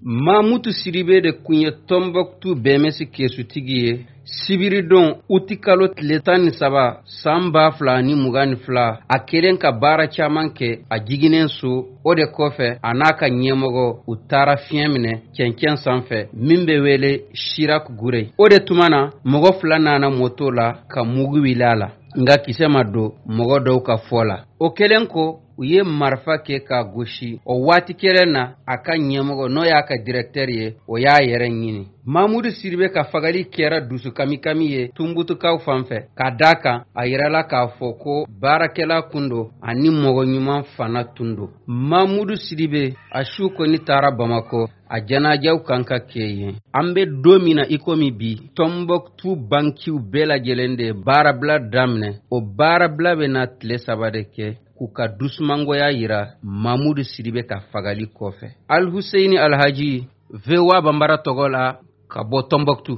Mamutu Sidibe de kunye Tombouctou bemesi kesutigi ye sibiri don uti kalo tile 17 san 2022 a kelen ka baara caman kɛ a jiginen so o de kɔfɛ a n'a ka ɲɛmɔgɔ u taara fiɲɛ minɛ cɛncɛn sanfɛ min bɛ wele Chirac Gure. O de tuma na mɔgɔ 2 nana moto la ka mugu wili a la nka kisɛ ma don mɔgɔ dɔw ka fɔ la. O kelen ko u ye marifa kɛ ka gosi o waati kelen na a ka ɲɛmɔgɔ n'o y'a ka directeur ye o y'a yɛrɛ ɲini. Mamudu Sidibe ka fagali kɛra dusukamikami ye Tunbutukaw fanfɛ ka da kan a yirala k'a fɔ ko baarakɛla kundo ani mɔgɔ ɲuman fana tundo. Mamudu Sidibe a su kɔni taara Bamako a janajaw kan ka kɛ yen. An bɛ don min na ikomi bi Tombouctou bankiw bɛɛ lajɛlen de baarabila daminɛ. O baarabila bɛ na tile 3 de kɛ k'u ka dusumangoya yira Mamudu Sidibe ka fagali kɔfɛ. Al Husseini Alhaji VOA Bambara tɔgɔ la ka bɔ Tombouctou.